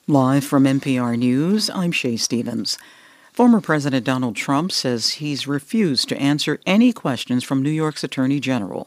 Live from NPR News, I'm Shay Stevens. Former President Donald Trump says he's refused to answer any questions from New York's Attorney General.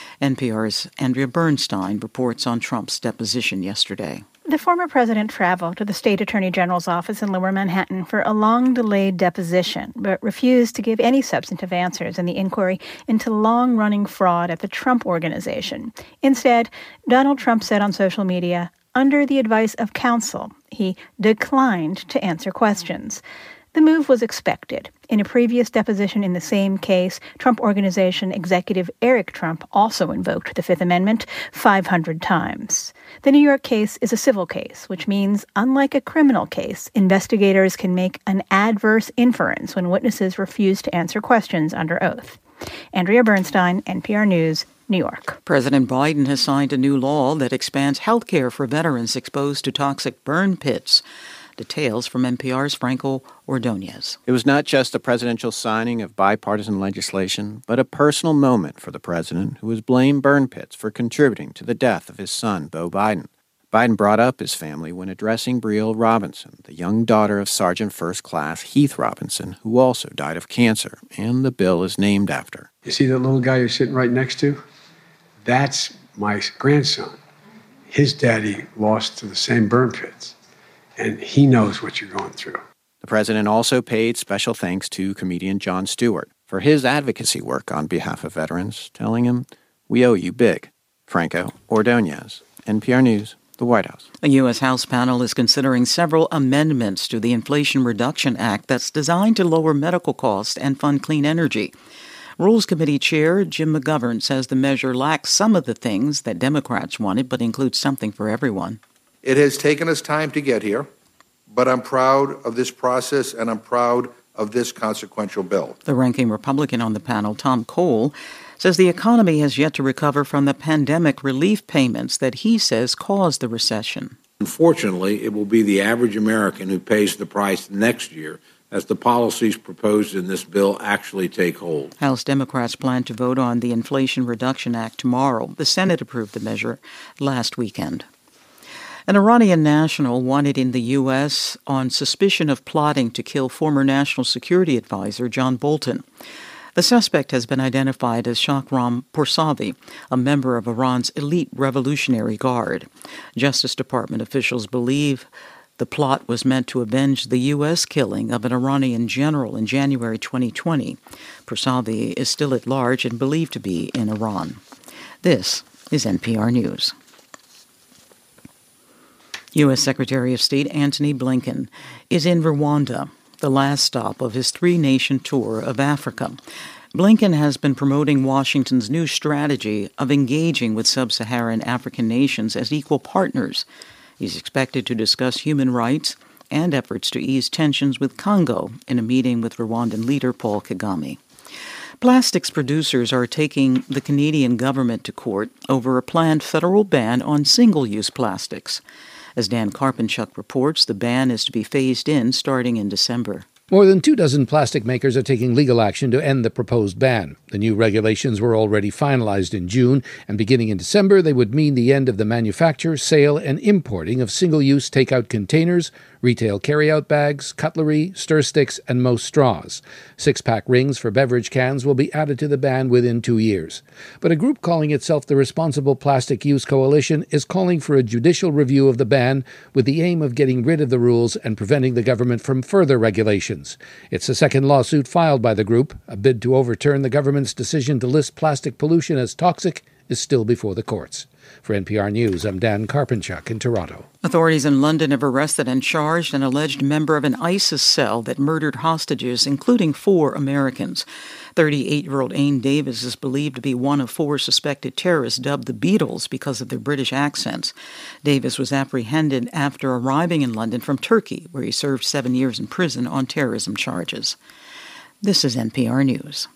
NPR's Andrea Bernstein reports on Trump's deposition yesterday. The former president traveled to the state attorney general's office in Lower Manhattan for a long-delayed deposition, but refused to give any substantive answers in the inquiry into long-running fraud at the Trump Organization. Instead, Donald Trump said on social media, under the advice of counsel, he declined to answer questions. The move was expected. In a previous deposition in the same case, Trump Organization executive Eric Trump also invoked the Fifth Amendment 500 times. The New York case is a civil case, which means, unlike a criminal case, investigators can make an adverse inference when witnesses refuse to answer questions under oath. Andrea Bernstein, NPR News, New York. President Biden has signed a new law that expands health care for veterans exposed to toxic burn pits. Details from NPR's Franco Ordonez. It was not just a presidential signing of bipartisan legislation, but a personal moment for the president, who has blamed burn pits for contributing to the death of his son, Beau Biden. Biden brought up his family when addressing Brielle Robinson, the young daughter of Sergeant First Class Heath Robinson, who also died of cancer, and the bill is named after. You see that little guy you're sitting right next to? That's my grandson. His daddy lost to the same burn pits. And he knows what you're going through. The president also paid special thanks to comedian Jon Stewart for his advocacy work on behalf of veterans, telling him, "We owe you big." Franco Ordonez, NPR News, the White House. A U.S. House panel is considering several amendments to the Inflation Reduction Act that's designed to lower medical costs and fund clean energy. Rules Committee Chair Jim McGovern says the measure lacks some of the things that Democrats wanted, but includes something for everyone. It has taken us time to get here, but I'm proud of this process and I'm proud of this consequential bill. The ranking Republican on the panel, Tom Cole, says the economy has yet to recover from the pandemic relief payments that he says caused the recession. Unfortunately, it will be the average American who pays the price next year as the policies proposed in this bill actually take hold. House Democrats plan to vote on the Inflation Reduction Act tomorrow. The Senate approved the measure last weekend. An Iranian national wanted in the U.S. on suspicion of plotting to kill former National Security Advisor John Bolton. The suspect has been identified as Shahram Poursavi, a member of Iran's elite Revolutionary Guard. Justice Department officials believe the plot was meant to avenge the U.S. killing of an Iranian general in January 2020. Poursavi is still at large and believed to be in Iran. This is NPR News. U.S. Secretary of State Antony Blinken is in Rwanda, the last stop of his three-nation tour of Africa. Blinken has been promoting Washington's new strategy of engaging with sub-Saharan African nations as equal partners. He's expected to discuss human rights and efforts to ease tensions with Congo in a meeting with Rwandan leader Paul Kagame. Plastics producers are taking the Canadian government to court over a planned federal ban on single-use plastics. As Dan Karpenchuk reports, the ban is to be phased in starting in December. More than 24 plastic makers are taking legal action to end the proposed ban. The new regulations were already finalized in June, and beginning in December, they would mean the end of the manufacture, sale, and importing of single-use takeout containers, retail carryout bags, cutlery, stir sticks, and most straws. 6-pack rings for beverage cans will be added to the ban within 2 years. But a group calling itself the Responsible Plastic Use Coalition is calling for a judicial review of the ban with the aim of getting rid of the rules and preventing the government from further regulations. It's the second lawsuit filed by the group. A bid to overturn the government's decision to list plastic pollution as toxic is still before the courts. For NPR News, I'm Dan Karpenchuk in Toronto. Authorities in London have arrested and charged an alleged member of an ISIS cell that murdered hostages, including 4 Americans. 38-year-old Ain Davis is believed to be one of 4 suspected terrorists dubbed the Beatles because of their British accents. Davis was apprehended after arriving in London from Turkey, where he served 7 years in prison on terrorism charges. This is NPR News.